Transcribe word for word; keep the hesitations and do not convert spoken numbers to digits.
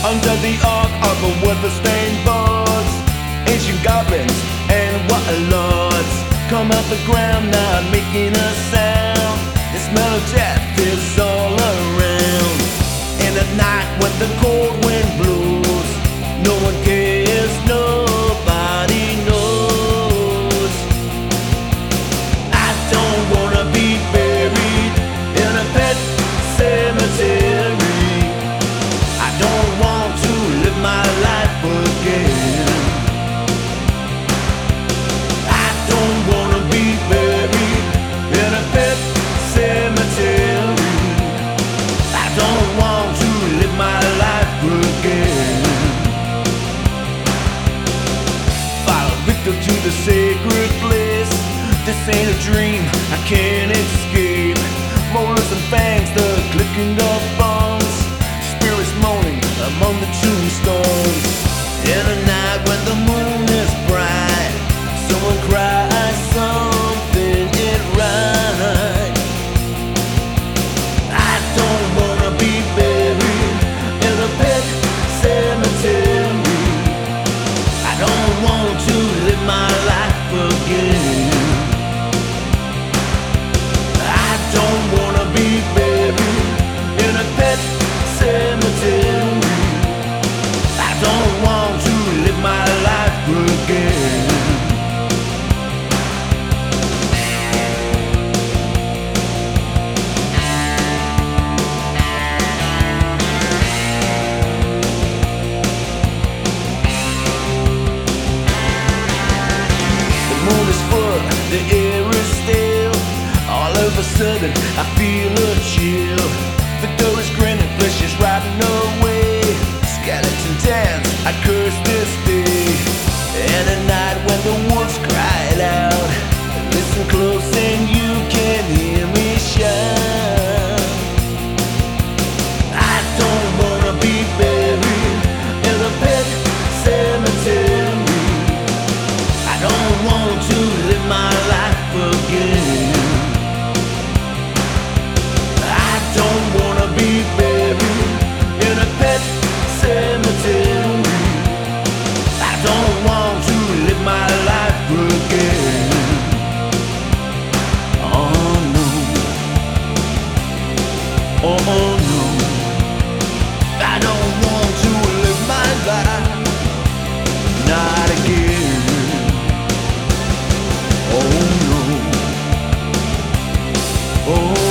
Under the arc of the weather-stained boards, ancient goblins and warlords come out the ground now, making a sound. The smell of death is all around. In the night when the cold wind blows, no one cares, nobody knows. I don't wanna be buried in a pet cemetery. I don't want to live my life again. I don't wanna be buried in a pet cemetery. I don't want to live my life again. Follow Victor to the sacred place. This ain't a dream, I can't escape. Molars and fangs, the clicking of bones, spirits moaning among the tombstones. In a night when the moon is bright, someone cries something ain't right. I don't wanna be buried in a pet cemetery. I don't want to live my life again. I don't wanna be buried in a pet cemetery. I don't want to live my life again. The moon is full, the air is still. All of a sudden I feel a chill. The door is grinning, flesh is rotting away. Skeleton dance, I curse this day. And at night when the wolves cry loud, listen close and you can hear me shout. I don't wanna be buried in a pet cemetery. I don't want to live my life again. I don't wanna be buried in a pet cemetery. I don't want to live my life again. Oh no. Oh no. I don't want to live my life, not again. Oh no. Oh